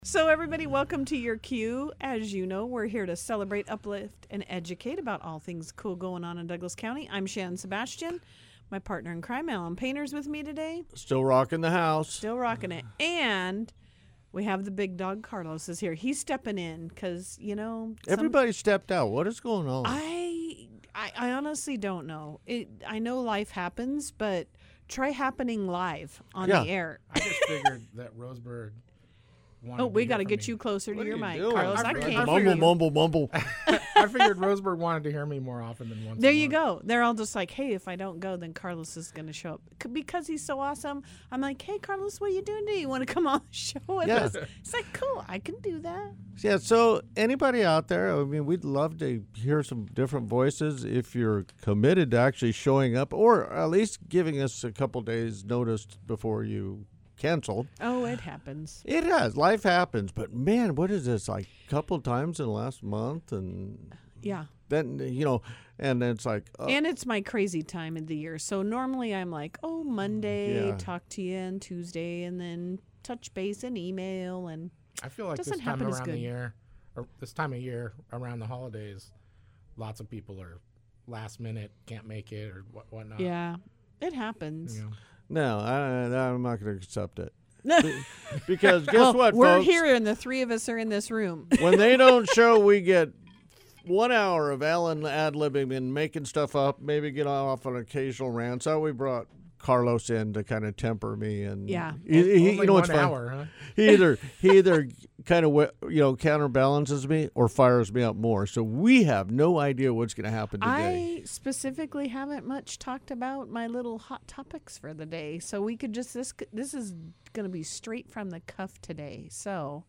So everybody, welcome to your Q. As you know, we're here to celebrate, uplift, and educate about all things cool going on in Douglas County. I'm Shannon Sebastian. My partner in crime, Alan Painter's with me today. Still rocking the house. Still rocking it. And we have the big dog, Carlos, is here. He's stepping in because, you know. Everybody stepped out. What is going on? I honestly don't know. I know life happens, but try happening live on the air. I just figured that Roseburg wanted We got to hear get from you me. closer What to your are you mic, doing? Carlos. I figured- can't I hear Mumble, you. mumble. I figured Roseburg wanted to hear me more often than once. There a you month. go. They're all just like, hey, if I don't go, then Carlos is going to show up. Because he's so awesome, I'm like, hey, Carlos, what are you doing today? You want to come on the show with Yeah. us? It's like, cool, I can do that. Yeah, so anybody out there, I mean, we'd love to hear some different voices if you're committed to actually showing up or at least giving us a couple days notice before you cancel. Oh, it happens. It has. Life happens. But, man, what is this, like a couple times in the last month? And Yeah. then, and then it's like, And it's my crazy time of the year. So normally I'm like, oh, Monday, Yeah. talk to you, and Tuesday, and then touch base and email. And I feel like Doesn't this time happen as around good. the year, or this time of year around the holidays, lots of people are last minute, can't make it or whatnot. yeah, it happens. You know. no, I'm not going to accept it. Because guess Well, what, we're folks? here, and the three of us are in this room. When they don't show, we get 1 hour of Alan ad-libbing and making stuff up, maybe get off an occasional rant. So we brought Carlos in to kind of temper me. And Yeah. he, Only you know what's 1 fun? hour, huh? He either kind of counterbalances me or fires me up more. So we have no idea what's going to happen today. I specifically haven't much talked about my little hot topics for the day, so we could just this is going to be straight from the cuff today. So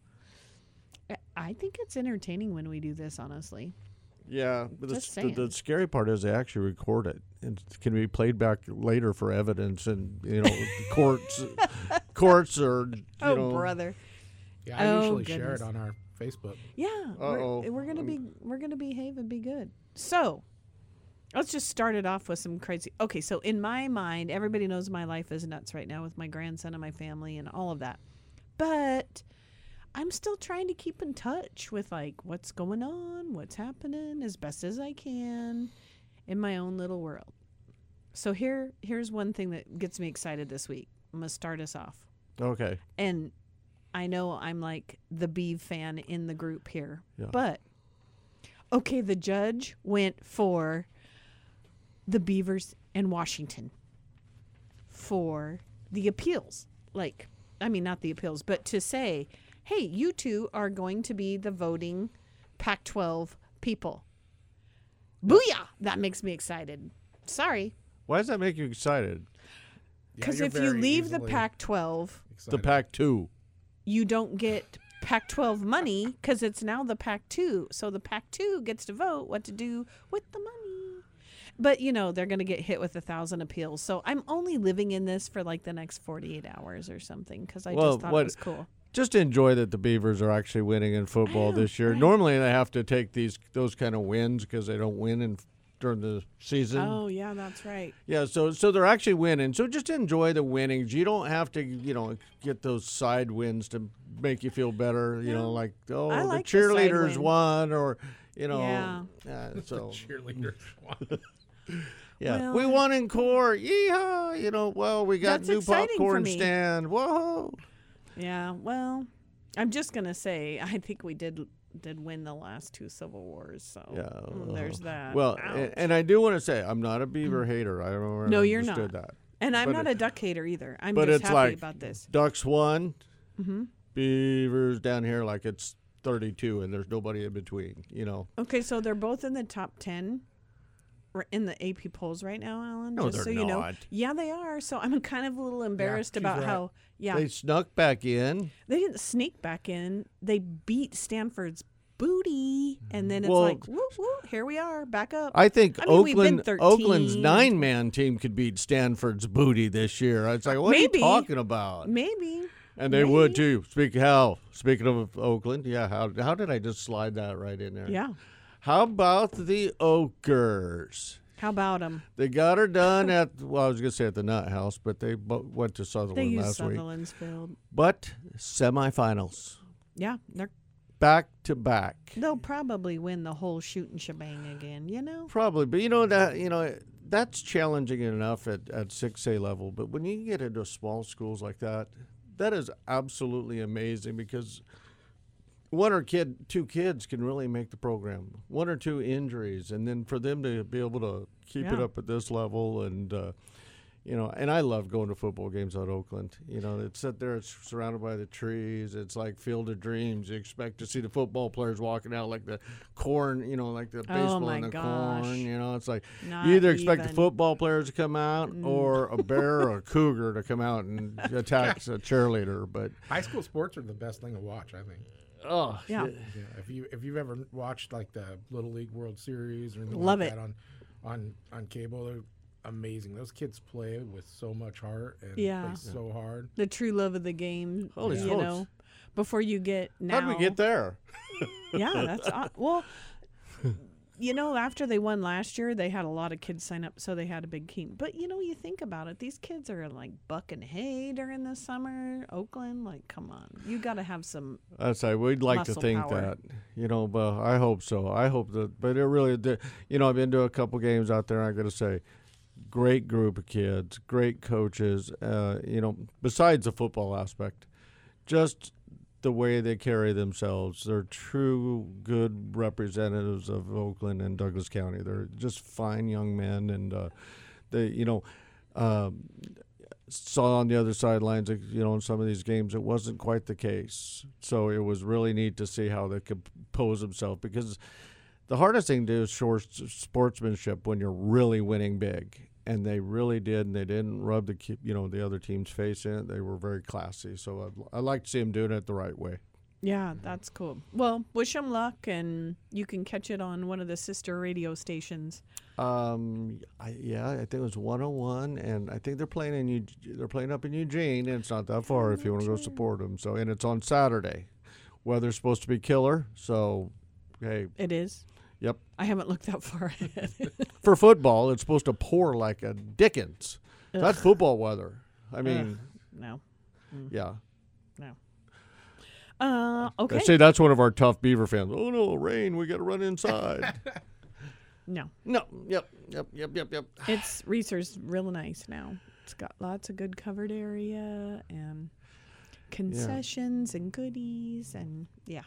I think it's entertaining when we do this, honestly. Yeah, but Just the saying. scary part is they actually record it and it can be played back later for evidence and courts or Brother. Yeah, I Oh, usually share goodness. it on our Facebook. Yeah, Uh-oh. we're gonna behave and be good. So let's just start it off with some crazy. Okay, so in my mind, everybody knows my life is nuts right now with my grandson and my family and all of that, but I'm still trying to keep in touch with like what's going on, what's happening as best as I can in my own little world. So here's one thing that gets me excited this week. I'm gonna start us off. Okay. And I know I'm like the Beav fan in the group here, Yeah. but okay, the judge went for the Beavers in Washington for the appeals. Like, I mean, not the appeals, but to say, hey, you two are going to be the voting Pac-12 people. Booyah! That makes me excited. Sorry. Why does that make you excited? Yeah, Because you're if you very leave the easily Pac-12, The excited. Pac-2. you don't get Pac-12 money because it's now the Pac-2. So the Pac-2 gets to vote what to do with the money. But, they're going to get hit with 1,000 appeals. So I'm only living in this for like the next 48 hours or something because I Well, just thought what- it was cool. Just enjoy that the Beavers are actually winning in football know, this year. right. Normally they have to take those kind of wins because they don't win during the season. Oh, yeah, that's right. Yeah, so they're actually winning. So just enjoy the winnings. You don't have to, get those side wins to make you feel better. Like I the like the side cheerleaders win. won, or Yeah. so Cheerleaders. yeah, Well, we won in court. Yeehaw! Well, we got That's new exciting for popcorn me. stand. Whoa! Yeah, well, I'm just going to say I think we did win the last two Civil Wars. So Yeah, there's that. Well, Ouch. and I do want to say I'm not a Beaver hater. I don't No, you're understood not. that. And I'm but not a duck hater either. I'm but just it's happy like about this. Ducks won. Mm-hmm. Beavers down here like it's 32 and there's nobody in between. Okay, so they're both in the top 10 in the AP polls right now, Alan. No, just they're so you know. not. Yeah, they are. So I'm kind of a little embarrassed she's about right. how, They snuck back in. they didn't sneak back in. They beat Stanford's booty, and then it's Well, like, woo, woo, here we are, back up. I think I mean, we've been 13. Oakland's 9-man team could beat Stanford's booty this year. It's like, what Maybe. are you talking about? Maybe. And they would maybe. too. Speaking of Oakland, yeah. How did I just slide that right in there? Yeah. How about the Oakers? How about them? They got her done at, I was going to say at the Nut House, but they went to They Sutherland use last week. Sutherland's Field. But semifinals. Yeah, back to back. they'll probably win the whole shooting shebang again. Probably, but that's challenging enough at 6A level. But when you get into small schools like that, that is absolutely amazing because two kids can really make the program. One or two injuries, and then for them to be able to keep it Yeah. up at this level, and and I love going to football games out of Oakland. It's sit there, it's surrounded by the trees. It's like Field of Dreams. You expect to see the football players walking out like the corn, like the baseball my in the gosh. corn. It's like Not you either expect the even. football players to come out or a bear or a cougar to come out and attack a cheerleader. But High school sports are the best thing to watch, I think. oh Yeah. Yeah, if you've ever watched like the Little League World Series or anything Love like it. that on cable, they're amazing. Those kids play with so much heart and Yeah. play so hard. The true love of the game. Holy you smokes. know, before you get now. how'd we get there? Yeah, that's well. After they won last year, they had a lot of kids sign up, so they had a big team. But you think about it; these kids are like bucking hay during the summer. Oakland, like, come on, you got to have some. I'd say we'd like to Muscle think power. that, but I hope so. I hope that, but it really did. I've been to a couple games out there. I got to say, great group of kids, great coaches. Besides the football aspect, just the way they carry themselves. They're true good representatives of Oakland and Douglas County. They're just fine young men, and they, saw on the other sidelines, in some of these games, it wasn't quite the case. So it was really neat to see how they could pose themselves, because the hardest thing to do is show sportsmanship when you're really winning big. And they really did, and they didn't rub the other team's face in it. They were very classy. So I like to see them doing it the right way. Yeah, that's cool. Well, wish them luck, and you can catch it on one of the sister radio stations. I think it was 101, and I think they're playing up in Eugene, and it's not that far if you want to go support them. So, and it's on Saturday. Weather's supposed to be killer, so hey, It is. yep. I haven't looked that far ahead. For football, it's supposed to pour like a Dickens. That's football weather. I mean, No. yeah. Okay. I say that's one of our tough Beaver fans. Oh no, rain! We got to run inside. No. No. Yep. It's Reeser's real nice now. It's got lots of good covered area and concessions and goodies, and yeah.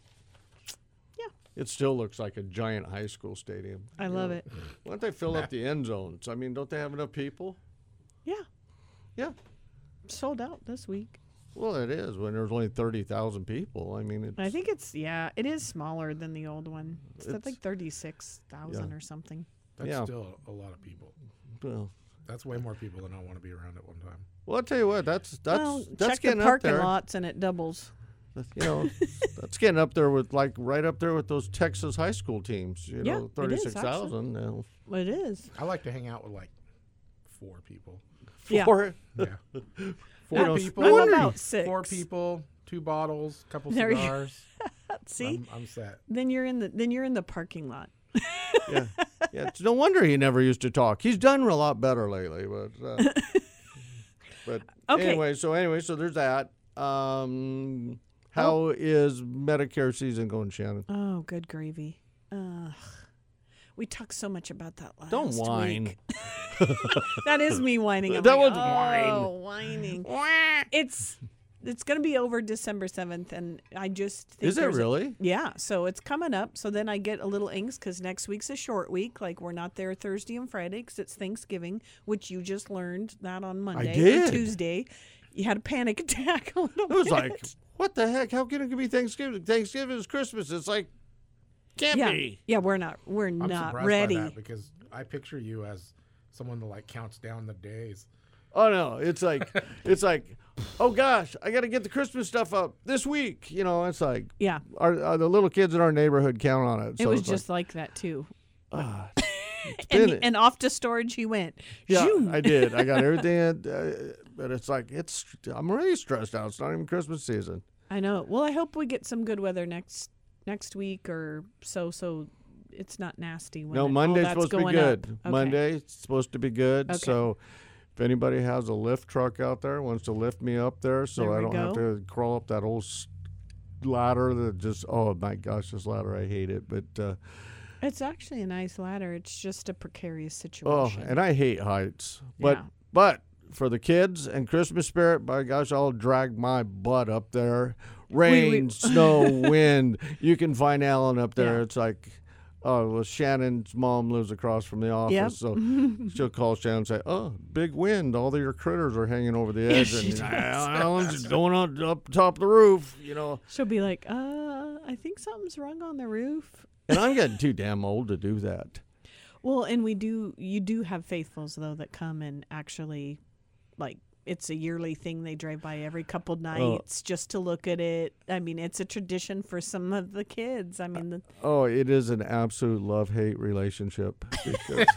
It still looks like a giant high school stadium. I love it. Why don't they fill up the end zones? I mean, don't they have enough people? Yeah. Yeah. Sold out this week. Well, it is when there's only 30,000 people. I mean, I think it is smaller than the old one. It's at It's- like 36,000 Yeah. or something. That's Yeah. still a lot of people. well, That's way more people than I want to be around at one time. I'll tell you what. That's Well, check the getting up parking there. lots and it doubles. That's getting up there with right up there with those Texas high school teams. Yeah, it is, 36,000. It is. I like to hang out with like 4 people. Yeah. Four. Yeah. You 4 know, people. I'm about 6. 4 people, 2 bottles, couple There you- cigars. See? I'm set. Then you're in the parking lot. Yeah. It's no wonder he never used to talk. He's done a lot better lately, but Okay. anyway, so there's that. How is Medicare season going, Shannon? Oh, good gravy. We talked so much about that last Don't whine. week. That is me whining. I'm That like, was whine. whining. It's going to be over December 7th, and I just think Is it really? Yeah, so it's coming up. So then I get a little angst because next week's a short week. Like, we're not there Thursday and Friday because it's Thanksgiving, which you just learned that on Monday or did. Tuesday. You had a panic attack a little It was bit. like, what the heck? How can it be Thanksgiving? Thanksgiving is Christmas. It's like, can't yeah, be. yeah, we're not I'm not surprised ready. by that because I picture you as someone that like counts down the days. Oh no, it's like, oh gosh, I got to get the Christmas stuff up this week. It's like, Yeah, the little kids in our neighborhood count on it. it So was it's just like that too. it's And, been- and off to storage he went. yeah, Zoom. I did. I got everything, but it's like I'm really stressed out. It's not even Christmas season. I know. Well, I hope we get some good weather next week or so it's not nasty. When No, all Monday's that's supposed to be going good. up. Okay. Monday's supposed to be good. Okay. So if anybody has a lift truck out there, wants to lift me up there so There I we don't have go. to crawl up that old ladder that just, oh my gosh, this ladder, I hate it. But It's actually a nice ladder. It's just a precarious oh, situation. and I hate heights. Yeah. But for the kids and Christmas spirit, by gosh, I'll drag my butt up there. Rain, snow, wind. You can find Alan up there. Yeah. It's like, oh, well, Shannon's mom lives across from the office, Yep. so she'll call Shannon and say, oh, big wind. All of your critters are hanging over the edge. she And does. Alan's going on up top of the roof, you know. She'll be like, I think something's wrong on the roof. And I'm getting too damn old to do that. Well, and you do have faithfuls, though, that come and actually, like, it's a yearly thing. They drive by every couple nights just to look at it. I mean, it's a tradition for some of the kids. I mean, Oh, it is an absolute love-hate relationship. Because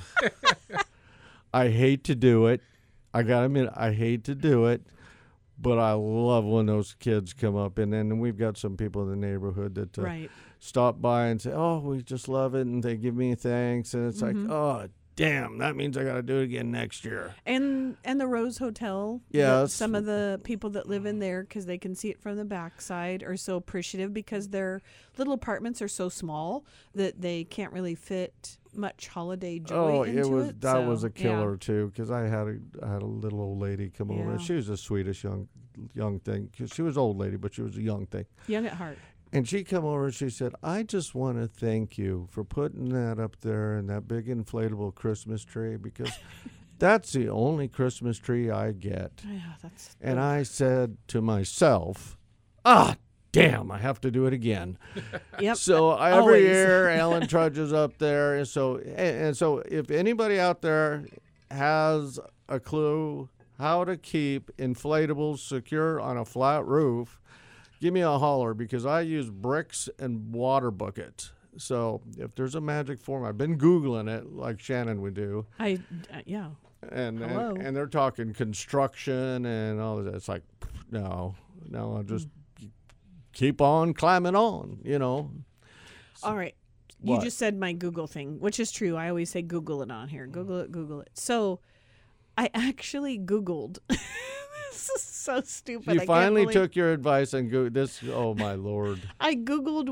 I hate to do it. I got to admit, I hate to do it. But I love when those kids come up. And then we've got some people in the neighborhood that right. stop by and say, oh, we just love it. And they give me thanks. And it's like, oh, damn, that means I got to do it again next year. And the Rose Hotel, Yes. some of the people that live in there, because they can see it from the backside, are so appreciative because their little apartments are so small that they can't really fit much holiday joy Oh, into it. that was So, a killer too, because I had a little old lady come over. Yeah. She was a Swedish young thing. 'Cause she was an old lady, but she was a young thing. Young at heart. And she come over and she said, I just want to thank you for putting that up there and that big inflatable Christmas tree, because that's the only Christmas tree I get. Yeah, that's. And I said to myself, damn, I have to do it again. Yep. So every Always. year, Alan trudges up there. And so if anybody out there has a clue how to keep inflatables secure on a flat roof, give me a holler, because I use bricks and water buckets. So if there's a magic formula, I've been Googling it like Shannon would do. Yeah. And Hello. and they're talking construction and all of that. It's like, no, I'll just keep on climbing on, you know. All right. You What? just said my Google thing, which is true. I always say Google it on here. Google it. So I actually Googled. This is so stupid. You I can't finally believe- took your advice and go this. Oh my Lord! I Googled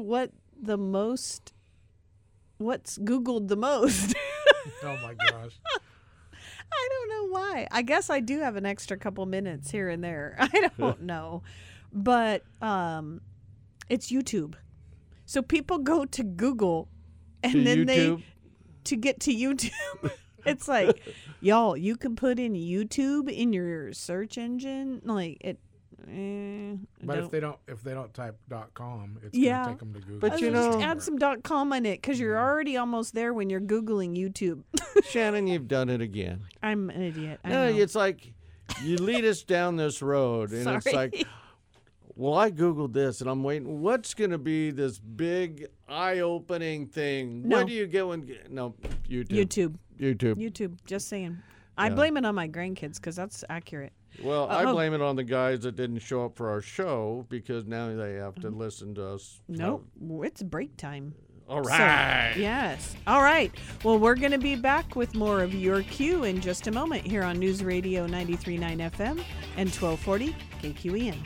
what's Googled the most. Oh my gosh. I don't know why. I guess I do have an extra couple minutes here and there. I don't know. But it's YouTube. So people go to Google and To then YouTube? to get to YouTube. It's like, y'all, you can put in YouTube in your search engine. Like it. But if they don't type .com, it's Yeah. gonna take them to Google. But you just know- add some .com on it because you're already almost there when you're Googling YouTube. Shannon, you've done it again. I'm an idiot. I No, know. it's like you lead us down this road, and it's Sorry. like, well, I Googled this, and I'm waiting. What's going to be this big, eye-opening thing? No. What do you get when? No, YouTube. YouTube. Just saying. I Yeah. blame it on my grandkids because that's accurate. Well, I oh. blame it on the guys that didn't show up for our show, because now they have to listen to us. No, it's break time. All So, right. yes. All right. Well, we're going to be back with more of Your Cue in just a moment here on News Radio 93.9 FM and 1240 KQEN.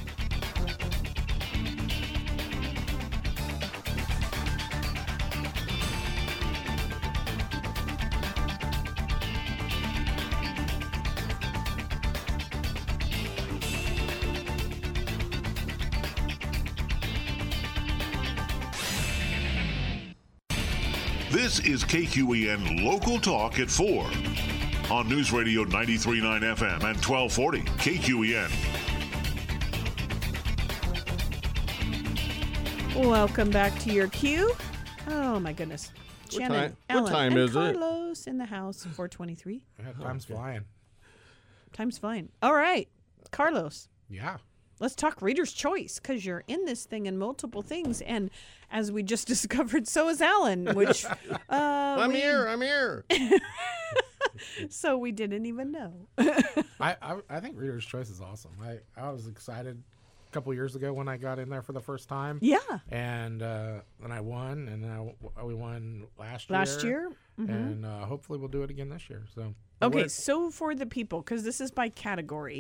This is KQEN Local Talk at 4 on News Radio 93.9 FM and 1240 KQEN. Welcome back to Your Cue. Oh, my goodness. What Shannon, time- what Ellen, time and is it? Carlos in the house, 423. Yeah, time's flying. Time's fine. All right. Carlos. Yeah. Let's talk Reader's Choice, because you're in this thing in multiple things. And as we just discovered, so is Alan, which I'm here. so we didn't even know. I think Reader's Choice is awesome. I was excited a couple years ago when I got in there for the first time. Yeah. And then I won, and then we won last year. Mm-hmm. And hopefully we'll do it again this year. So Okay, so for the people, because this is by category,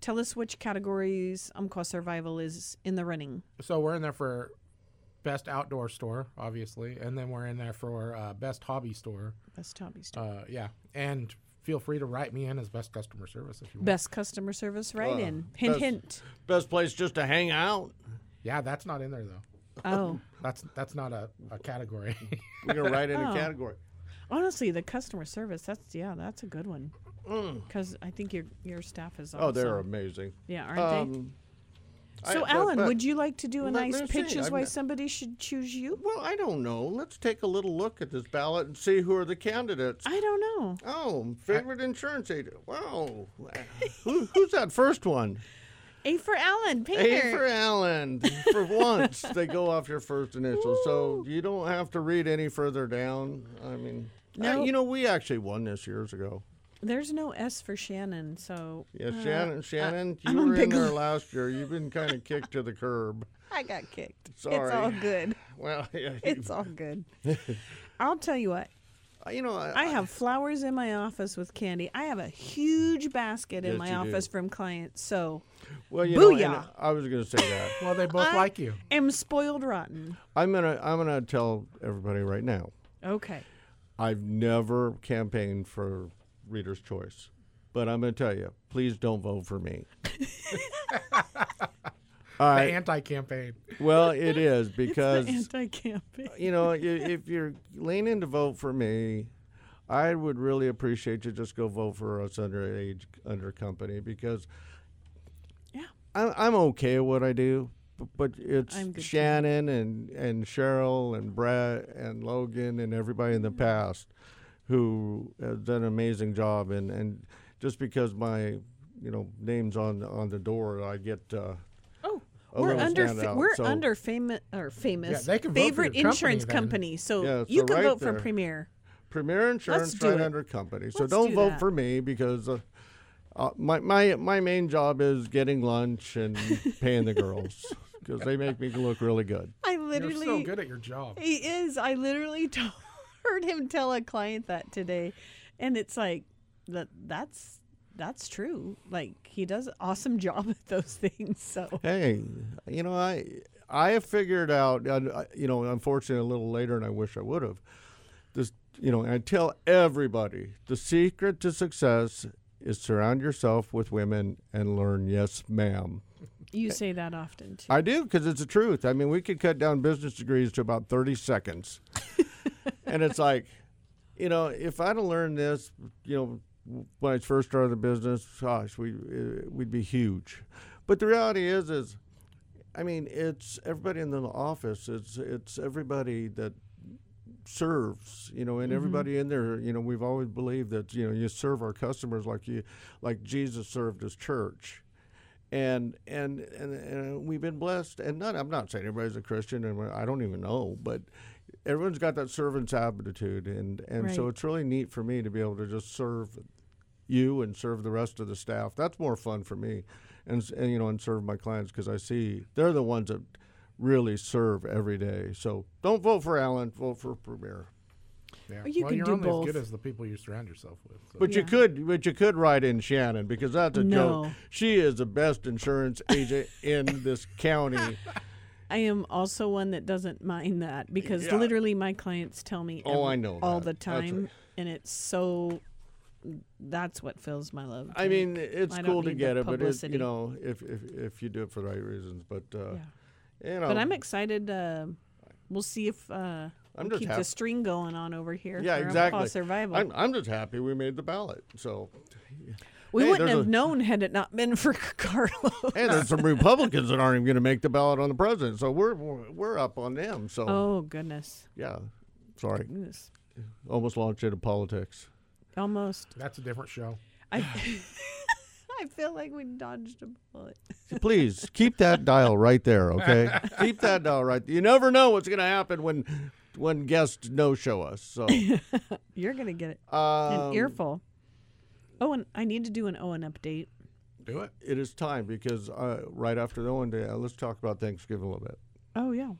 tell us which categories Umpqua Survival is in the running. So we're in there for best outdoor store, obviously, and then we're in there for best hobby store. Best hobby store. Yeah, and feel free to write me in as best customer service if you want. Best customer service, right in. Hint, best- hint. Best place just to hang out. Yeah, that's not in there though. Oh, That's not a category. We're gonna write in Oh. a category. honestly, the customer service, that's a good one. Because I think your staff is awesome. Oh, they're amazing. Yeah, aren't they? So, but- Alan, but would you like to do a let nice me pitch see, as I'm why not- somebody should choose you? Well, I don't know. Let's take a little look at this ballot and see who are the candidates. I don't know. Oh, favorite insurance agent. Wow. Who's that first one? A for Alan, A painter. for Alan. For once, they go off your first initial. So you don't have to read any further down. I mean, No. we actually won this years ago. There's no S for Shannon, so Yeah, Shannon, I'm you a were in big there l- last year. You've been kind of kicked to the curb. I got kicked. It's Sorry. all good. Well, yeah, It's all good. I'll tell you what. I have flowers in my office with candy. I have a huge basket in Yes, my you do. office from clients, so Well, and Booyah. I was going to say that. Well, they both like you. am spoiled rotten. I'm gonna tell everybody right now. Okay. I've never campaigned for Reader's Choice, but I'm going to tell you, please don't vote for me. The anti-campaign. Well, it is because Anti-campaign. if you're leaning to vote for me, I would really appreciate you just go vote for us under company because Yeah. I'm okay at what I do, but it's I'm good too. Shannon and Cheryl and Brett and Logan and everybody in the past who has done an amazing job, and just because my name's on the door, I get We're little under standout, we're so- under famous Yeah, they can vote for favorite your company insurance then. company. So Yeah, you so can right vote for there. Premier. Premier Insurance do right it. under company. So Let's don't do vote that. for me because my main job is getting lunch and paying the girls because they make me look really good. I You're literally so good at your job. He is. I literally heard him tell a client that today, and it's like that's true. Like he does an awesome job at those things. So Hey, I have figured out, unfortunately a little later, and I wish I would have. This, I tell everybody the secret to success is surround yourself with women and learn yes, ma'am. you say that often too. I do because it's the truth. I mean, we could cut down business degrees to about 30 seconds. And it's like, if I'd have learned this, when I first started the business, gosh, we'd be huge. But the reality is, I mean, it's everybody in the office. It's everybody that serves, and everybody in there. We've always believed that you serve our customers like Jesus served his church. And we've been blessed. And I'm not saying everybody's a Christian, and I don't even know, but everyone's got that servant's attitude, and so Right. it's really neat for me to be able to just serve you and serve the rest of the staff. That's more fun for me, and serve my clients because I see they're the ones that really serve every day. So don't vote for Alan, vote for Premier. Yeah. Or you well, could you're do only both. as good as the people you surround yourself with. So. But you could write in Shannon because that's a No. joke. She is the best insurance agent in this county. I am also one that doesn't mind that because Yeah. literally my clients tell me Oh, I know all that. the That's time, right. and it's so. That's what fills my love. I mean, it's I don't cool to need get the it, but publicity. if you do it for the right reasons. But yeah. But I'm excited. We'll see if we'll just keep happy. the string going on over here. Yeah, for exactly. Umpqua Survival. I'm just happy we made the ballot. So we hey, wouldn't there's have known had it not been for Carlos. hey, there's some Republicans that aren't even going to make the ballot on the president. So we're up on them. So Oh goodness. yeah, sorry, Goodness. almost launched into politics. Almost. That's a different show. I I feel like we dodged a bullet. Please keep that dial right there, okay? Keep that dial right. You never know what's going to happen when guests no show us. So You're gonna get it. An um, earful. Oh, and I need to do an Owen update. Do it. it is time because right after the Owen Day, let's talk about Thanksgiving a little bit Oh yeah,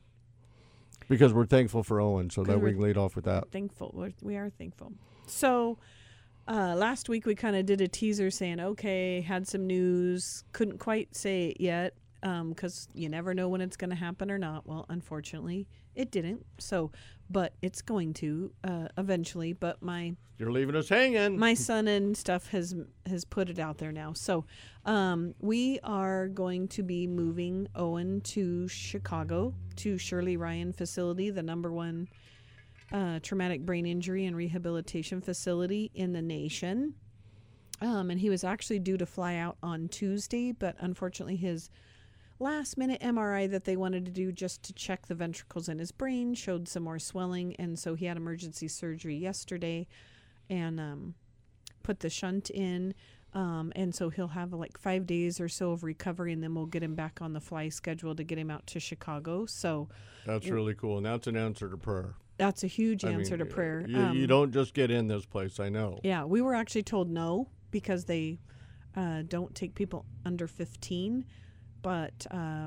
because we're thankful for Owen, so that we we're can lead off with that. thankful. We are thankful. So, last week we kind of did a teaser saying, okay, had some news, couldn't quite say it yet because you never know when it's going to happen or not. Well, unfortunately, it didn't. So, but it's going to eventually. But You're leaving us hanging. my son and stuff has put it out there now. So we are going to be moving Owen to Chicago, to Shirley Ryan facility, the #1 traumatic brain injury and rehabilitation facility in the nation. And he was actually due to fly out on Tuesday, but unfortunately his last-minute MRI that they wanted to do just to check the ventricles in his brain showed some more swelling, and so he had emergency surgery yesterday and put the shunt in. And so he'll have like 5 days or so of recovery, and then we'll get him back on the fly schedule to get him out to Chicago. So That's really cool, and that's an answer to prayer. that's a huge answer to prayer. You don't just get in this place, I know. Yeah, we were actually told no because they don't take people under 15. But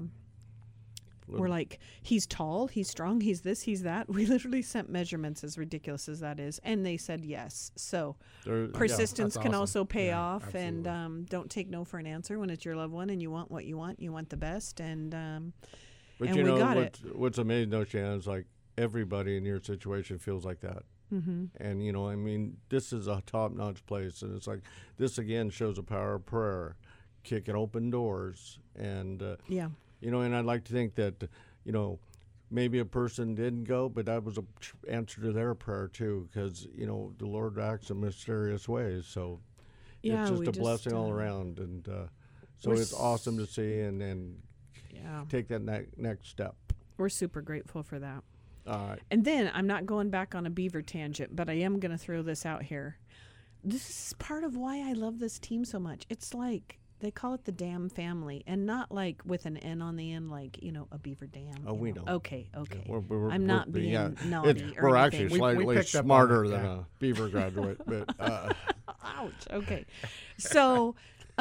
we're like, he's tall, he's strong, he's this, he's that. We literally sent measurements, as ridiculous as that is, and they said yes. So persistence that's can awesome. also pay Yeah, off, absolutely. and don't take no for an answer when it's your loved one and you want what you want the best, and But and you we know got what's amazing, though, Shannon, is like everybody in your situation feels like that. Mm-hmm. And, you know, I mean, this is a top-notch place. And it's like this, again, shows the power of prayer, kicking open doors. And, yeah. you know, and I'd like to think that, you know, maybe a person didn't go, but that was an answer to their prayer, too, because, you know, the Lord acts in mysterious ways. So Yeah, it's we just a blessing all around. And so we're it's awesome to see and Yeah, take that next step. we're super grateful for that. All right. And then I'm not going back on a beaver tangent, but I am going to throw this out here. This is part of why I love this team so much. It's like they call it the Dam family, and not like with an N on the end, like, you know, a beaver dam. Oh, you we know. Okay. I'm not being naughty or we're anything. actually slightly picked up on smarter it, than yeah. a beaver graduate, but Ouch. Okay. So,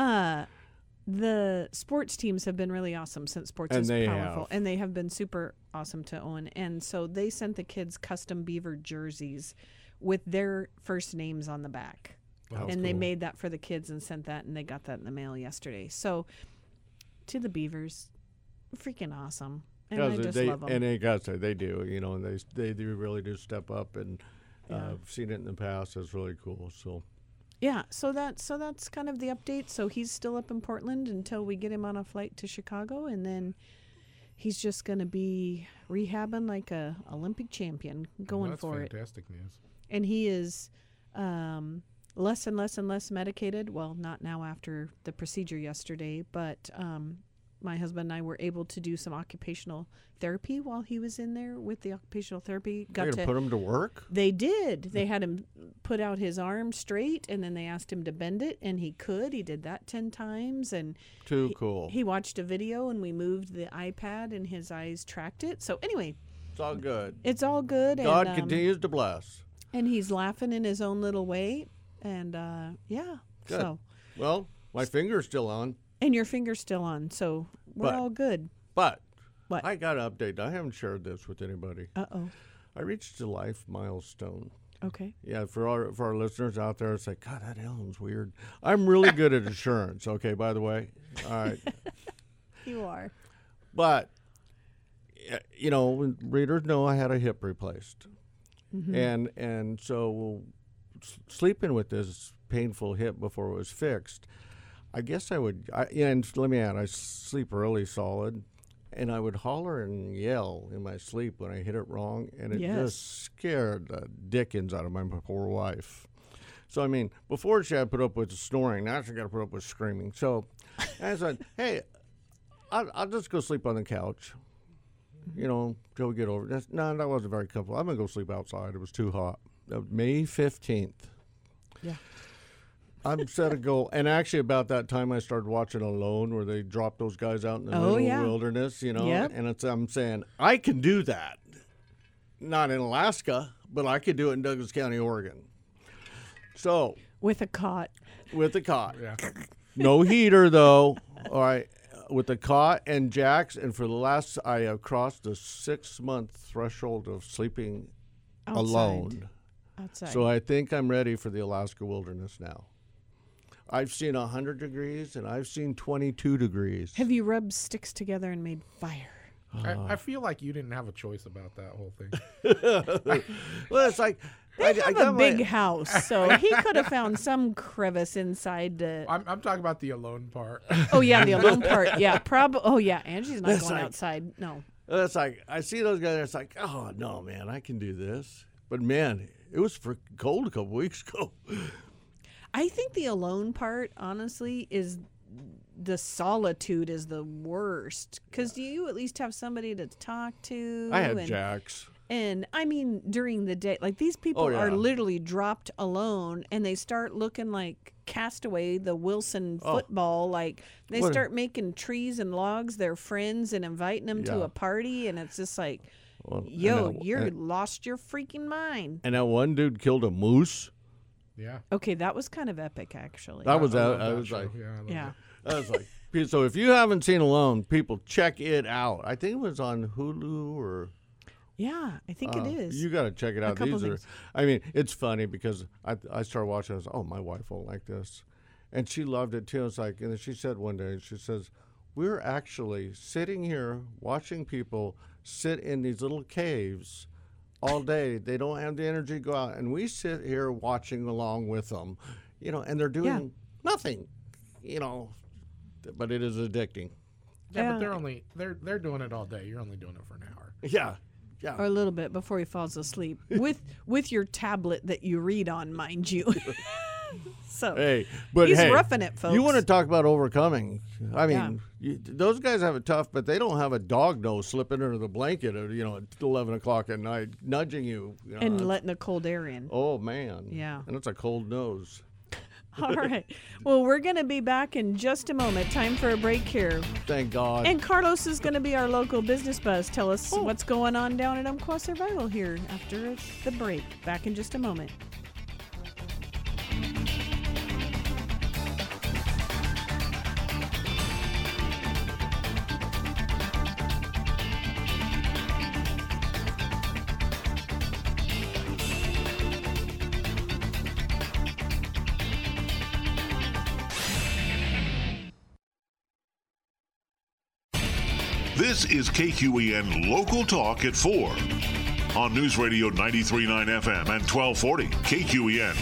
the sports teams have been really awesome since sports And is they powerful, have. and they have been super awesome to Owen. And so they sent the kids custom beaver jerseys with their first names on the back. Wow. And they made that for the kids and sent that, and they got that in the mail yesterday. So to the Beavers, freaking awesome. And I just love them. and they got to say they do, you know, and they do really do step up, and Yeah. I've seen it in the past. It's really cool. So Yeah, so that's kind of the update. So he's still up in Portland until we get him on a flight to Chicago, and then he's just going to be rehabbing like a Olympic champion, going That's for it. fantastic news. And he is less and less and less medicated. Well, not now after the procedure yesterday, but my husband and I were able to do some occupational therapy while he was in there with the occupational therapy. they're gonna put him to work. They did. They had him put out his arm straight, and then they asked him to bend it, and he could. He did that 10 times, and Too cool. he watched a video, and we moved the iPad, and his eyes tracked it. So anyway, It's all good. it's all good. God and, continues to bless. and he's laughing in his own little way, and yeah. Good. So, Well, my finger's still on, and your finger's still on, so we're But- all good. but What? I got an update. I haven't shared this with anybody. Uh-oh. I reached a life milestone. Okay. Yeah, for our listeners out there, it's like, God, that Ellen's weird. I'm really good at insurance, okay, by the way. All right. You are. But, you know, readers know I had a hip replaced. Mm-hmm. And so sleeping with this painful hip before it was fixed, I guess and let me add, I sleep really solid. And I would holler and yell in my sleep when I hit it wrong, and it Yes. just scared the dickens out of my poor wife. So, I mean, before she had to put up with the snoring, now she got to put up with screaming. So I said, hey, I'll just go sleep on the couch, you know, till we get over it. No, that wasn't very comfortable. I'm going to go sleep outside. It was too hot. May 15th. Yeah. I'm set a goal. And actually, about that time, I started watching Alone, where they drop those guys out in the middle of the wilderness, you know. Yep. And I'm saying, I can do that. Not in Alaska, but I could do it in Douglas County, Oregon. So, With a cot. with the cot. Yeah. No heater, though. All right. With the cot and jacks. And for the last, I have crossed the 6-month threshold of sleeping Outside. alone. outside. So I think I'm ready for the Alaska wilderness now. I've seen 100 degrees and I've seen 22 degrees. Have you rubbed sticks together and made fire? I feel like you didn't have a choice about that whole thing. Well, it's like They I have got a my- big house, so he could have found some crevice inside to. I'm talking about the alone part. Oh yeah, the alone part. Yeah, Oh yeah, Angie's not That's going like- outside. No. It's like I see those guys. It's like, oh no, man, I can do this. But man, it was freaking cold a couple weeks ago. I think the alone part, honestly, is the solitude is the worst because you at least have somebody to talk to. I had and, Jax. And I mean, during the day, like these people Oh, yeah. are literally dropped alone, and they start looking like Castaway, the Wilson football. Like they What a- start making trees and logs their friends and inviting them to Yeah. a party, and it's just like, Well, yo, and that- you're and- lost your freaking mind. And that one dude killed a moose. Yeah. Okay, that was kind of epic, actually. That was I I love that was show. like, Yeah. I love Yeah. it. I was like, so if you haven't seen Alone, people check it out. I think it was on Hulu or. Yeah, I think it is. You got to check it out. couple These are, things. I mean, it's funny because I started watching. I was, oh, my wife won't like this, and she loved it too. It's like, and then she said one day, she says, we're actually sitting here watching people sit in these little caves all day. They don't have the energy to go out, and we sit here watching along with them, and they're doing nothing, but it is addicting. Yeah, but Yeah. they're doing it all day. You're only doing it for an hour. Yeah. Yeah. Or a little bit before he falls asleep with your tablet that you read on, mind you. So Hey, but he's hey, roughing it, folks. You want to talk about overcoming? I mean, those guys have it tough, but they don't have a dog nose slipping under the blanket at 11 o'clock at night, nudging you. and letting the cold air in. Oh man, Yeah. and it's a cold nose. All right. Well, we're going to be back in just a moment. Time for a break here. Thank God. And Carlos is going to be our local business buzz. Tell us what's going on down at Umpqua Survival here after the break. Back in just a moment. This is KQEN Local Talk at 4 on News Radio 93.9 FM and 1240 KQEN.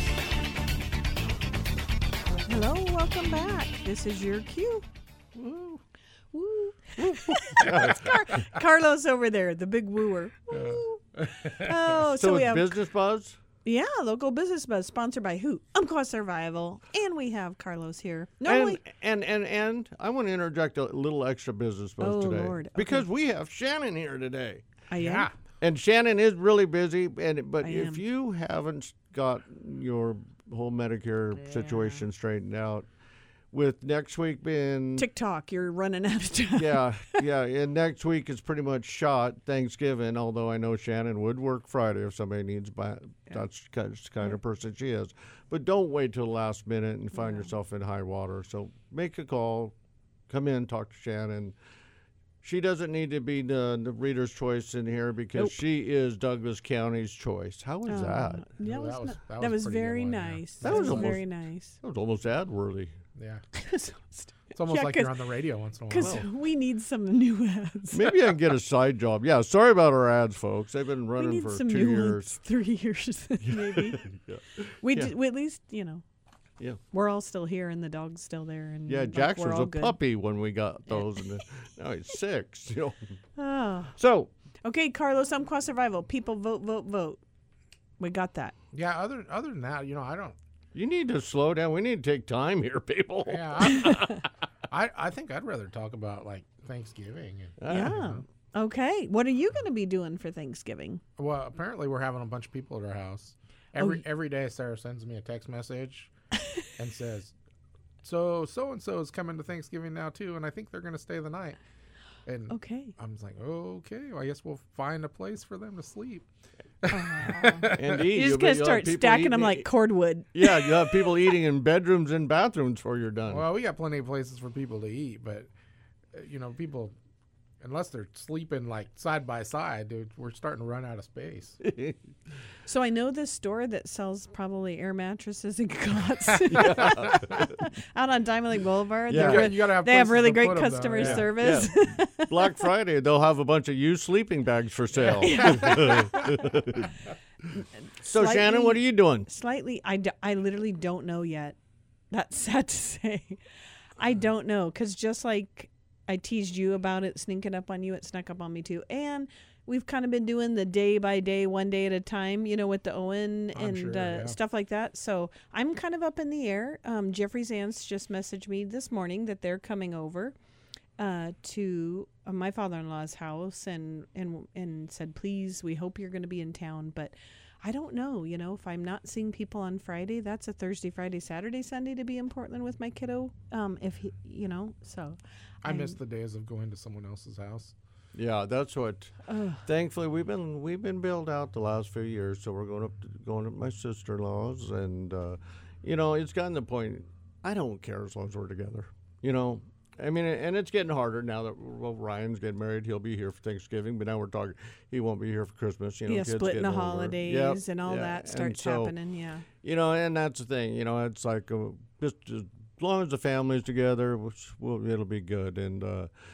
Hello, welcome back. This is your cue. Woo. Woo. It's Carlos over there, the big wooer. Woo. Oh, so so we it's have Business Buzz. local business buzz sponsored by who? Umpqua Survival, and we have Carlos here. Normally, And I want to interject a little extra business buzz Oh, today Lord. Okay. because we have Shannon here today. I am. Yeah. And Shannon is really busy, but I if am. you haven't got your whole Medicare situation straightened out, with next week being TikTok, you're running out of time. yeah, and next week is pretty much shot Thanksgiving. Although I know Shannon would work Friday if somebody needs. That's the kind of person she is. But don't wait till the last minute and find yourself in high water. So make a call, come in, talk to Shannon. She doesn't need to be the reader's choice in here because Nope. she is Douglas County's choice. How was that? That Ooh, was, that that was was a pretty good very one, yeah. nice. That was almost- very nice. That was almost ad-worthy. Yeah. Because It's almost like you're on the radio once in a while. we need some new ads. Maybe I can get a side job. Yeah, sorry about our ads, folks. They've been We running need for some 2 new years. ones. 3 years, maybe. Yeah. We Yeah. we at least, Yeah. we're all still here and the dog's still there. And Yeah, like, Jax we're was all a good. puppy when we got those, and now he's 6. Oh. So, Okay, Carlos, Umpqua Survival. People vote, vote, vote. We got that. Yeah. Other than that, I don't. you need to slow down. We need to take time here, people. Yeah. I think I'd rather talk about like Thanksgiving. Yeah. Okay. What are you going to be doing for Thanksgiving? Well, apparently we're having a bunch of people at our house. Every day, Sarah sends me a text message and says, "So and so is coming to Thanksgiving now too, and I think they're going to stay the night." And Okay. I'm just like, "Okay, well, I guess we'll find a place for them to sleep." Indeed. You're just going to start stacking them like cordwood. Yeah, you have people eating in bedrooms and bathrooms before you're done. Well, we got plenty of places for people to eat, but people, unless they're sleeping like side by side, dude, we're starting to run out of space. So I know this store that sells probably air mattresses and cots out on Diamond Lake Boulevard. Yeah. They're You gotta have they have places really to great put 'em, though. customer Yeah. service. Yeah. Black Friday, they'll have a bunch of used sleeping bags for sale. So, Shannon, what are you doing? Slightly, I literally don't know yet. That's sad to say. I don't know, because just like I teased you about it sneaking up on you, it snuck up on me too. And we've kind of been doing the day by day, one day at a time, with the Owen and sure, yeah. stuff like that. So I'm kind of up in the air. Jeffrey's aunts just messaged me this morning that they're coming over to my father-in-law's house and said, please, we hope you're going to be in town. But I don't know, if I'm not seeing people on Friday, that's a Thursday, Friday, Saturday, Sunday to be in Portland with my kiddo. If he, so I miss the days of going to someone else's house. Yeah, that's what. Thankfully, we've been bailed out the last few years, so we're going to my sister-in-law's, and it's gotten to the point. I don't care as long as we're together. I mean, and it's getting harder now that Ryan's getting married. He'll be here for Thanksgiving, but now we're talking he won't be here for Christmas. Yeah, kids splitting the getting older. holidays Yep, and all yeah. that starts And so, happening. Yeah. And that's the thing. It's like just as long as the family's together, it'll be good. And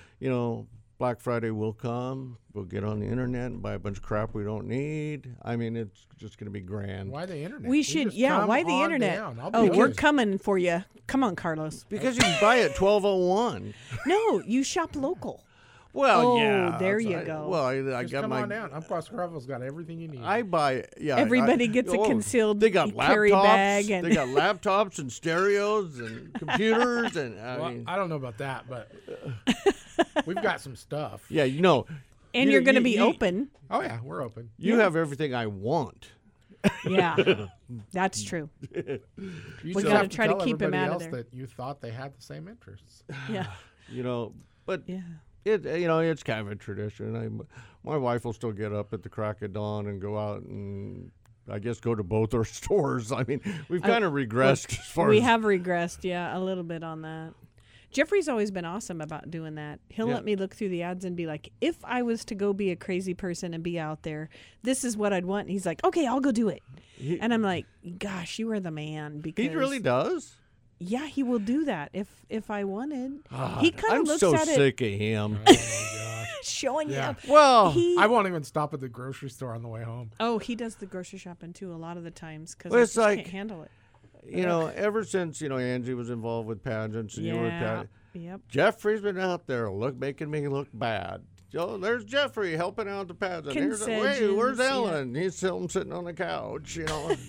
Black Friday will come. We'll get on the internet and buy a bunch of crap we don't need. I mean, it's just going to be grand. Why the internet? We You should, just yeah. come Why the on internet? down. I'll be Oh, we're honest. coming for you. Come on, Carlos. Because you can buy it 1201. No, you shop local. Well, Oh, yeah. there so you go. Well, I Just got come my. on down. Umpqua Scruffle's got everything you need. I buy. Yeah. Everybody gets a concealed They got carry laptops. bag and- They got laptops and stereos and computers and. well, I don't know about that, but we've got some stuff. Yeah, and you're going to be open. Oh yeah, we're open. You have everything I want. Yeah, that's true. You We just gotta have try to tell keep him everybody out of else there. that you thought they had the same interests. Yeah, But yeah. it's kind of a tradition. My wife will still get up at the crack of dawn and go out and I guess go to both our stores. I mean, we've kind of regressed as far We as have regressed, yeah, a little bit on that. Jeffrey's always been awesome about doing that. He'll Yeah. let me look through the ads and be like, if I was to go be a crazy person and be out there, this is what I'd want. And he's like, okay, I'll go do it. And I'm like, gosh, you are the man. Because he really does. Yeah, he will do that if I wanted. He kind I'm of looks so at sick of him. Oh my gosh. it, showing Yeah. him. Well, I won't even stop at the grocery store on the way home. Oh, he does the grocery shopping too a lot of the times because Well, I it's just like- can't handle it. ever since Angie was involved with pageants and you were with Yeah. Yep. Jeffrey's been out there making me look bad. There's Jeffrey helping out the pageant. Where's Concessions, yeah. Ellen? He's still sitting on the couch.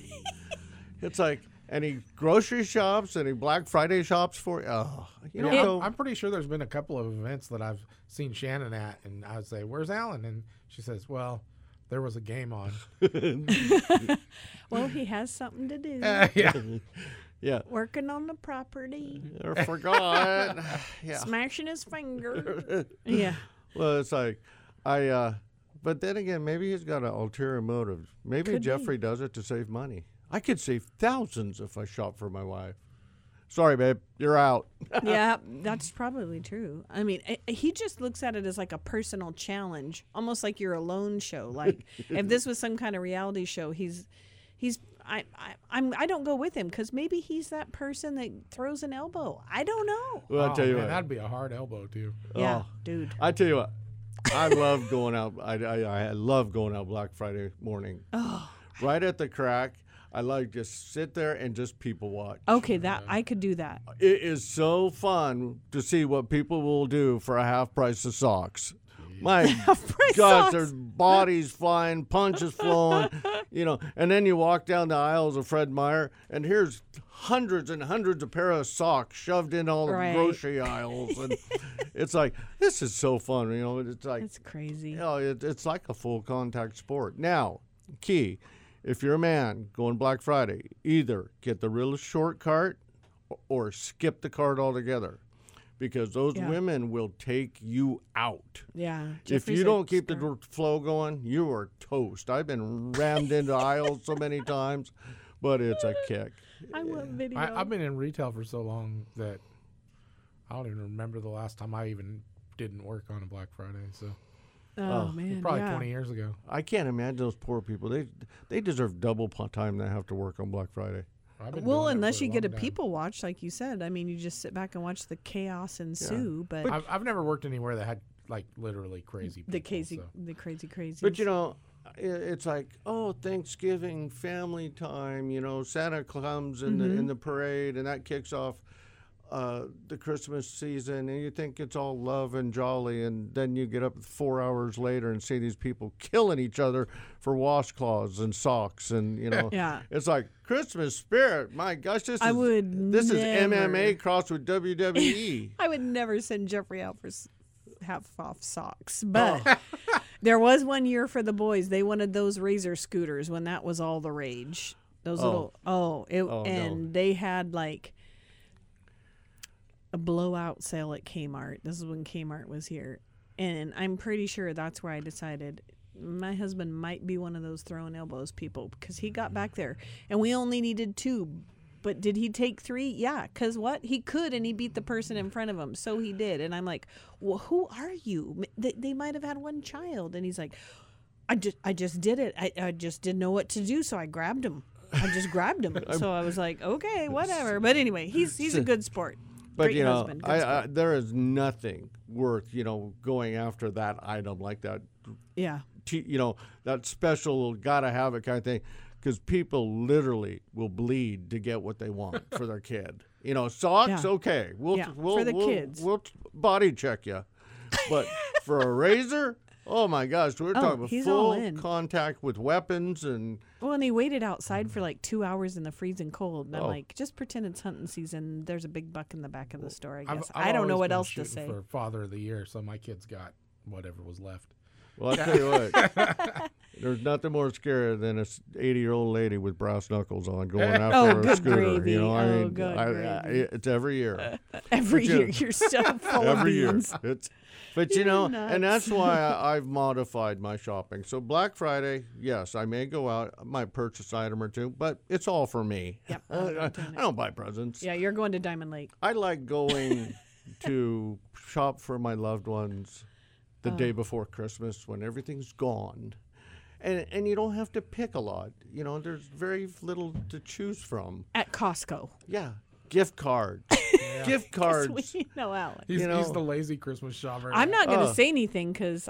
It's like, and he grocery shops and he Black Friday shops for. I'm pretty sure there's been a couple of events that I've seen Shannon at, and I would say, "Where's Alan?" And she says, "Well, there was a game on." Well, he has something to do. Yeah. Yeah. Working on the property, I forgot. Yeah. smashing his finger. Yeah. Well, it's like, but then again, maybe he's got an ulterior motive. Maybe Could be. Jeffrey does it to save money. I could save thousands if I shop for my wife. Sorry, babe, you're out. Yeah, that's probably true. I mean, he just looks at it as like a personal challenge, almost like your alone show. Like if this was some kind of reality show, I don't go with him because maybe he's that person that throws an elbow. I don't know. Well, I'll tell you man, what. that'd be a hard elbow too. Yeah, Oh. dude. I tell you what. I love going out. I love going out Black Friday morning. Oh, Right at the crack. I like just sit there and just people watch. okay, that I could do that. It is so fun to see what people will do for a half price of socks. My Half-price God, socks. there's bodies flying, punches flowing, and then you walk down the aisles of Fred Meyer, and here's hundreds and hundreds of pair of socks shoved in all the Right. grocery aisles, and it's like, this is so fun, It's like, That's crazy. it's like a full contact sport. Now, key, if you're a man going Black Friday, either get the real short cart or skip the cart altogether, because those Yeah. women will take you out. Yeah. If Jeffrey's you a don't keep smart- the flow going, you are toast. I've been rammed into aisles so many times, but it's a kick. I love video. I've been in retail for so long that I don't even remember the last time I even didn't work on a Black Friday. So Oh, man. probably yeah. 20 years ago. I can't imagine those poor people. They deserve double time they have to work on Black Friday. I've been Well, doing it unless for you get a long time. people watch, like you said. I mean, you just sit back and watch the chaos ensue. But I've never worked anywhere that had like literally crazy people. the crazy, so. the crazy. But you know, it's like, oh, Thanksgiving, family time. You know, Santa comes in the parade, and that kicks off the Christmas season, and you think it's all love and jolly, and then you get up 4 hours later and see these people killing each other for washcloths and socks, and you know, Yeah. it's like Christmas spirit. My gosh, this I is would this is never- MMA crossed with WWE. I would never send Jeffrey out for half off socks. But there was one year for the boys. They wanted those Razor scooters when that was all the rage. Those little no. they had like a blowout sale at Kmart. This is when Kmart was here. And I'm pretty sure that's where I decided my husband might be one of those throwing elbows people, because he got back there and we only needed 2. But did he take 3? Yeah, because what? He could, and he beat the person in front of him. So he did. And I'm like, well, who are you? They might have had one child. And he's like, I just did it. I just didn't know what to do, so I grabbed him. I just grabbed him. So I was like, okay, whatever. But anyway, he's a good sport. But Great you know, husband, good sport. there is nothing worth going after that item like that. Yeah. That special gotta have it kind of thing, because people literally will bleed to get what they want for their kid. Socks, Yeah. okay, Yeah, for the kids. we'll body check you, but for a razor, oh my gosh, we're talking about he's all full in. contact with weapons and. Well, and he waited outside for like 2 hours in the freezing cold. And I'm Oh. like, just pretend it's hunting season. There's a big buck in the back of the store, I guess. I've I don't know always what been else to shooting say. For Father of the Year, so my kids got whatever was left. Well, I'll tell you what, there's nothing more scary than a 80-year-old lady with brass knuckles on going after Oh, a good scooter. gravy. I Good gravy. it's every year. Every But you- year, you're still full of Every year. beans. But You're and nuts. that's why I've modified my shopping. So Black Friday, yes, I may go out, I might purchase an item or two, but it's all for me. Yep, I I'm not doing it. don't buy presents. Yeah, you're going to Diamond Lake. I like going to shop for my loved ones the day before Christmas when everything's gone. And you don't have to pick a lot. There's very little to choose from. At Costco. Yeah. Gift cards. Gift cards. We know Alex. He's know- the lazy Christmas shopper. I'm not going to Oh. say anything because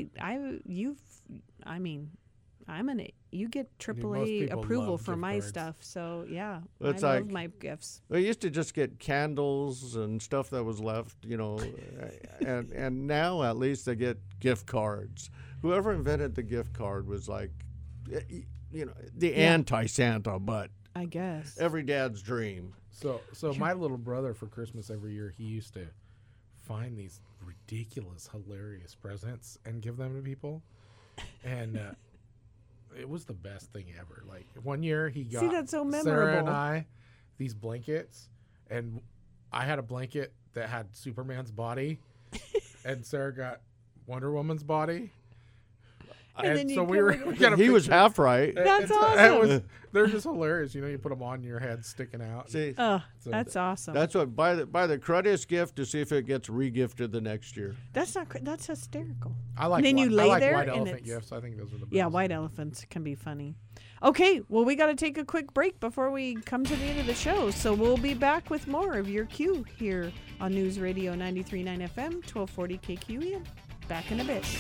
you get AAA people approval love for gift my cards. stuff. So yeah, It's I like- love my gifts. I used to just get candles and stuff that was left, and now at least I get gift cards. Whoever invented the gift card was like, the anti-Santa, but I guess. every dad's dream. So my little brother for Christmas every year, he used to find these ridiculous, hilarious presents and give them to people, and it was the best thing ever. Like one year, he got that's so Sarah and memorable. I these blankets, and I had a blanket that had Superman's body, and Sarah got Wonder Woman's body. And then you so we covered it. got a He was picture. half right. That's It awesome. they're just hilarious. You put them on your head sticking out. See, Oh, So that's awesome. that's what buy the cruddiest gift to see if it gets regifted the next year. That's hysterical. I like. And then you I lay like there white and elephant it's- gifts. I think those are the best. Yeah, white elephants can be funny. Okay, well, we got to take a quick break before we come to the end of the show. So we'll be back with more of your Q here on News Radio 93.9 FM, 1240 KQEN. Back in a bit.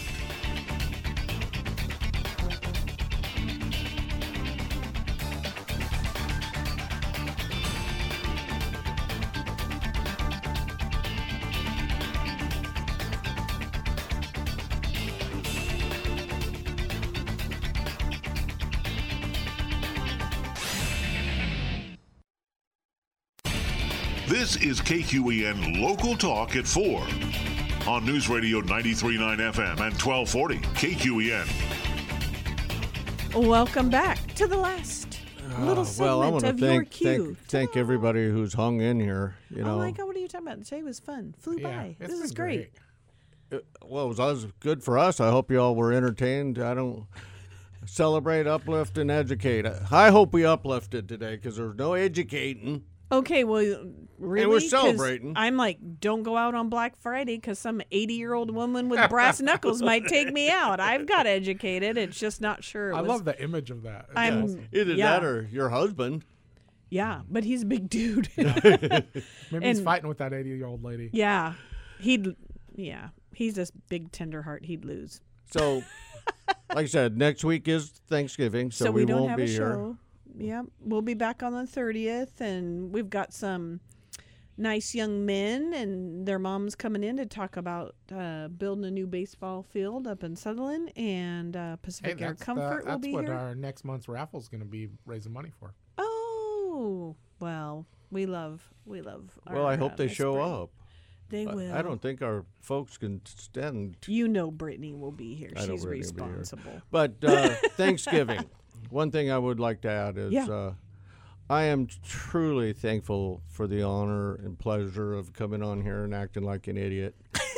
This is KQEN Local Talk at 4 on News Radio 93.9 FM and 1240 KQEN. Welcome back to the last little Well, I segment want to of your Q. thank everybody who's hung in here. Oh my God, what are you talking about? Today was fun. Flew Yeah, by. it's This is been great. Well, it was good for us. I hope you all were entertained. I don't celebrate, uplift, and educate. I hope we uplifted today because there's no educating. Okay, well, really? we're 'Cause celebrating. I'm like, don't go out on Black Friday because some 80-year-old woman with brass knuckles might take me out. I've got educated. It's just not sure. I love the image of that. It's I'm- awesome. Either Yeah. that or your husband. Yeah, but he's a big dude. Maybe he's and- fighting with that 80-year-old lady. yeah, he's this big tender heart. He'd lose. So, like I said, next week is Thanksgiving, so, we don't won't have be a here. show. Yeah, we'll be back on the 30th, and we've got some nice young men and their moms coming in to talk about building a new baseball field up in Sutherland, and Pacific Air Comfort will be That's what here. our next month's raffle is going to be raising money for. Oh, well, we love. Well, our, I hope they Miss show Brittany. up. They will. I don't think our folks can stand. You know, Brittany will be here. I know She's Brittany will be here. responsible. But Thanksgiving, one thing I would like to add is Yeah. I am truly thankful for the honor and pleasure of coming on here and acting like an idiot.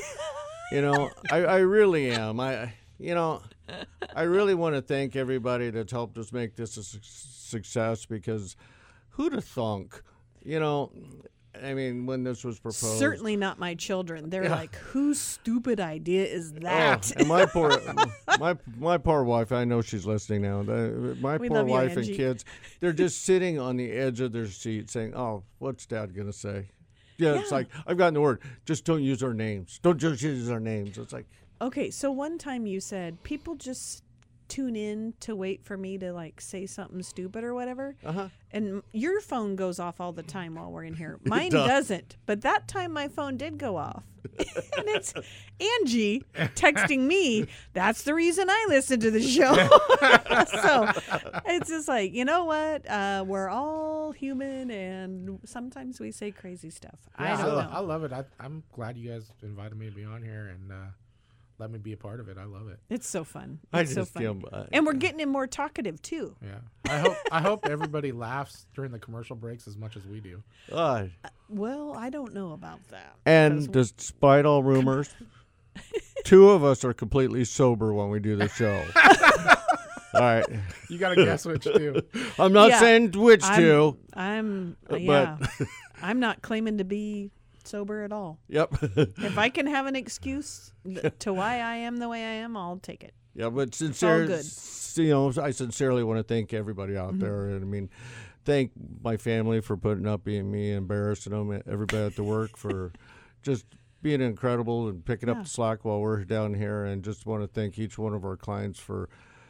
I really am. I really want to thank everybody that's helped us make this a success, because who'd have thunk? I mean, when this was proposed. Certainly not my children. They're like, whose stupid idea is that? Oh, and my poor, my poor wife. I know she's listening now. My We poor love you, wife and Angie. kids. They're just sitting on the edge of their seat, saying, "Oh, what's Dad gonna say?" Yeah, it's Yeah. like I've gotten the word. Just don't use our names. Don't just use our names. It's like, Okay, so one time you said people just tune in to wait for me to like say something stupid or whatever. And your phone goes off all the time while we're in here. Mine does. doesn't. But that time my phone did go off. And it's Angie texting me. That's the reason I listen to the show. So it's just like, you know what? We're all human, and sometimes we say crazy stuff. I Yeah, don't I know. love it. I'm glad you guys invited me to be on here and let me be a part of it. I love it. It's so fun. I It's so just fun. feel. And we're getting him more talkative too. Yeah. I hope everybody laughs during the commercial breaks as much as we do. Well, I don't know about that. And despite all rumors, two of us are completely sober when we do the show. All right. You got to guess which two. I'm not Yeah. saying which two. I'm but- yeah. I'm not claiming to be sober at all. Yep. If I can have an excuse to why I am the way I am, I'll take it. Yeah, but all sincere, good. I sincerely want to thank everybody out there. And I mean, thank my family for putting up with me, embarrassing them, everybody at the work for just being incredible and picking up the slack while we're down here. And just want to thank each one of our clients for,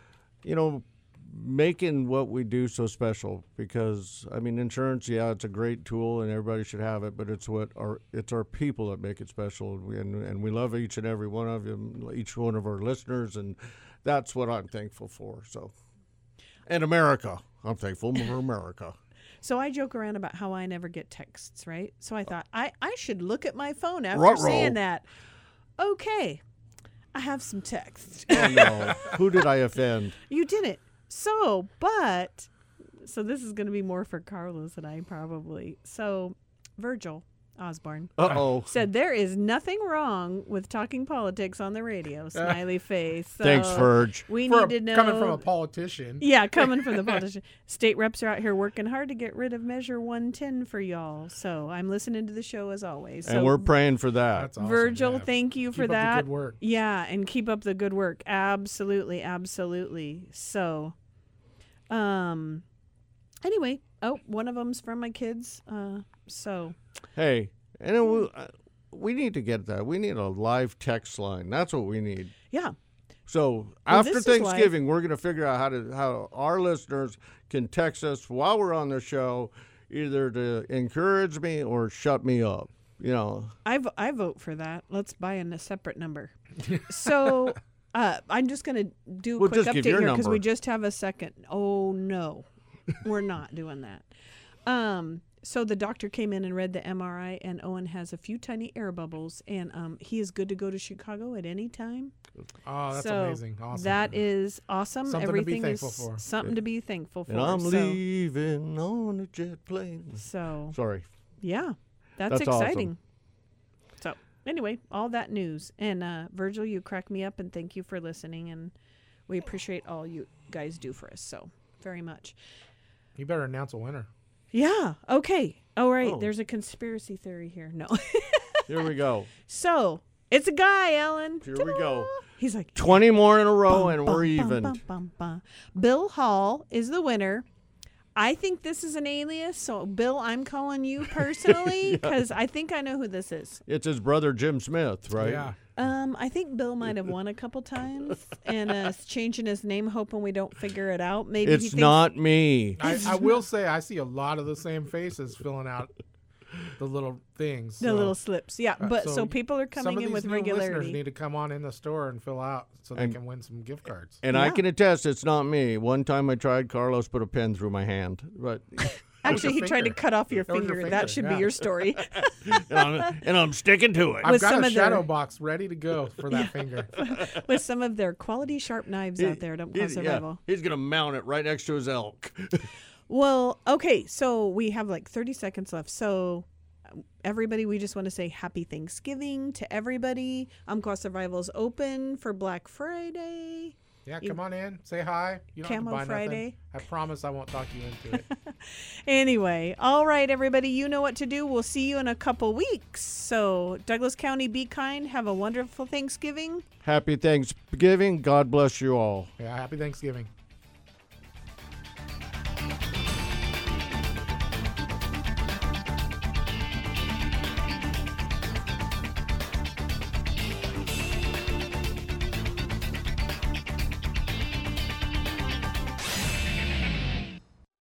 making what we do so special. Because I mean, insurance, it's a great tool and everybody should have it, but it's our people that make it special, and we love each and every one of them, each one of our listeners, and that's what I'm thankful for. So, and America, I'm thankful for America. So I joke around about how I never get texts, right? So I thought I should look at my phone after Ruh-roh. saying that. Okay, I have some texts. Oh no, who did I offend? You didn't. So this is going to be more for Carlos and I probably. So Virgil Osborne Uh-oh. said there is nothing wrong with talking politics on the radio. Smiley face. So Thanks, Verge. We For need to know. coming from a politician. Yeah, coming from the politician. State reps are out here working hard to get rid of Measure 110 for y'all. So I'm listening to the show as always. So And we're praying for that. That's awesome. Virgil, yeah. thank you for Keep up the that. good work. Yeah, and keep up the good work. Absolutely, absolutely. So, anyway, one of them's from my kids. So Hey, and then we need to get that. We need a live text line. That's what we need. yeah, So Well, after this is live. Thanksgiving, we're going to figure out how our listeners can text us while we're on the show, either to encourage me or shut me up. I vote for that. Let's buy a separate number. So I'm just going to do a Well, quick just give update your here because number. we just have a second. Oh no, we're not doing that. So the doctor came in and read the MRI, and Owen has a few tiny air bubbles, and he is good to go to Chicago at any time. Oh, that's So amazing. Awesome. That is awesome. Something to be Everything thankful is for. something to be thankful for. And I'm so, leaving on a jet plane. so Sorry. yeah, that's That's awesome. exciting. So anyway, all that news, and Virgil, you crack me up, and thank you for listening, and we appreciate all you guys do for us so very much. You better announce a winner. Yeah. Okay. All right. Oh. There's a conspiracy theory here. No. Here we go. So it's a guy, Ellen. Here we go. He's like 20 more in a row, bum, and bum, we're bum, even. bum, bum, bum. Bill Hall is the winner. I think this is an alias. So, Bill, I'm calling you personally because I think I know who this is. It's his brother Jim Smith, right? Yeah. I think Bill might have won a couple times and is changing his name, hoping we don't figure it out. Maybe he It's thinks, not me. I will say I see a lot of the same faces filling out the little things. the little slips. Yeah, but so so people are some coming of in these with new listeners regularity. need to come on in the store and fill out so they And- can win some gift cards. And I Yeah. can attest, it's not me. One time I tried, Carlos put a pen through my hand, but Actually, he your tried to finger. cut off your That was your finger. That finger, should yeah. be your story. and I'm sticking to it. I've With got some a of their- shadow box ready to go for that finger. With some of their quality sharp knives out there. Don't cause survival. He's gonna mount it right next to his elk. Well, okay, so we have like 30 seconds left. So, everybody, we just want to say happy Thanksgiving to everybody. Umpqua Survival is open for Black Friday. Yeah, come on in, say hi. You don't Camo have to buy Friday. nothing. I promise I won't talk you into it. Anyway, all right, everybody, you know what to do. We'll see you in a couple weeks. So, Douglas County, be kind. Have a wonderful Thanksgiving. Happy Thanksgiving. God bless you all. Yeah, happy Thanksgiving.